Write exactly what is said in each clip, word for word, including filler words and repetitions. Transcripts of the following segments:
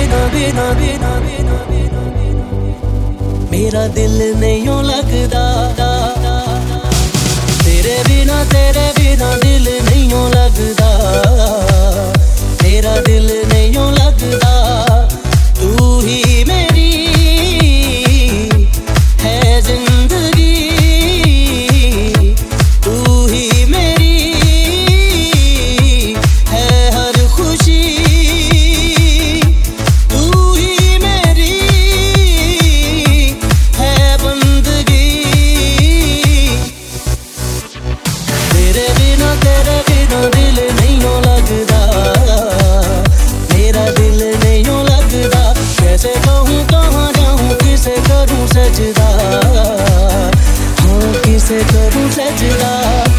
बिना बिना बिना बिना बिना बिना मेरा दिल नहीं लगदा। तेरे बिना तेरे बिना दिल नहीं लगदा, मेरा दिल नहीं लगदा। तू ही मेरी है जिंदगी, तू ही मेरी है हर खुशी, तू ही मेरी है बंदगी। तेरे बिना तेरे बिना दिल नहीं लगदा, मेरा दिल नहीं लगदा। कैसे कहूँ कहाँ जाऊँ किसे करूँ सजदा, हाँ किसे करूँ सजदा।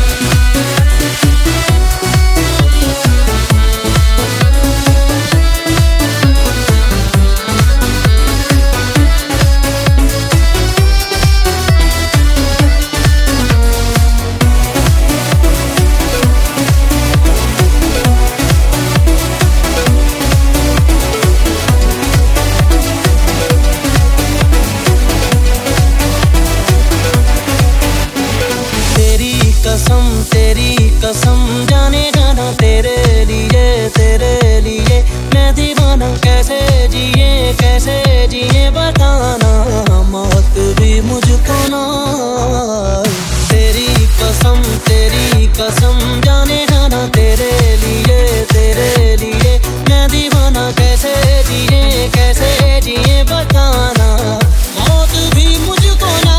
कसम तेरी कसम जाने जाना तेरे लिए तेरे लिए मैं दीवाना। कैसे जिए कैसे जिए बताना, मौत भी मुझको ना। तेरी कसम तेरी कसम जाने जाना तेरे लिए तेरे लिए मैं दीवाना। कैसे जिए कैसे जिए बताना, मौत भी मुझको ना।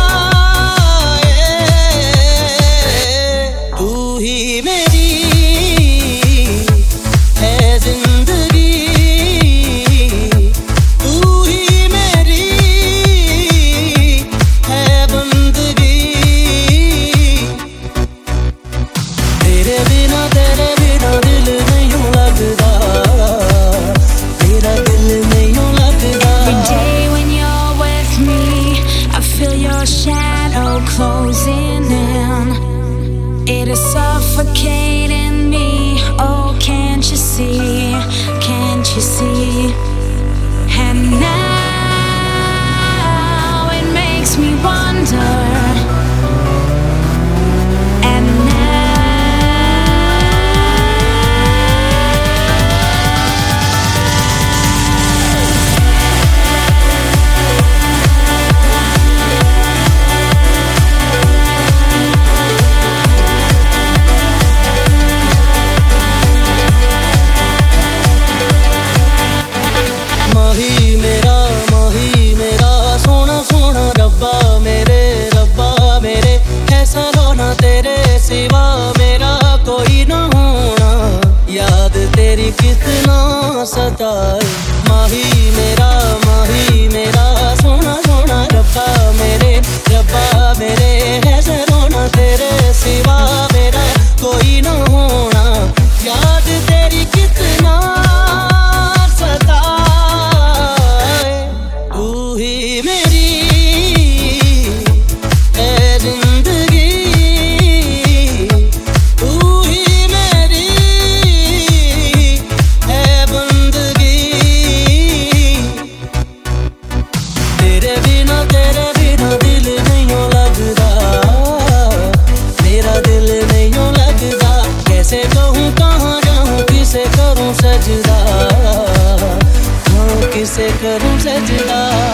तू ही मेरी है जिंदगी, तू ही मेरी है बंदगी। तेरे बिना तेरे बिना दिल नहीं लगदा, मेरा दिल नहीं लगदा। Every day when you're with me, I feel your shadow closing in. It is suffocating me. Oh, can't you see? Can't you see? And now it makes me wonder. And माही मेरा माही मेरा सोना सोना रब्बा मेरे रब्बा मेरे। ऐसा रोना तेरे सिवा मेरा कोई ना होना, याद तेरी कितना सताए। माही मेरा माही मेरा सोना सोना रब्बा मेरे रब्बा मेरे। ऐसा रोना तेरे सिवा मेरा कोई ना होना, याद तेरी कितना सजदा, हाँ किसे करूँ सजदा।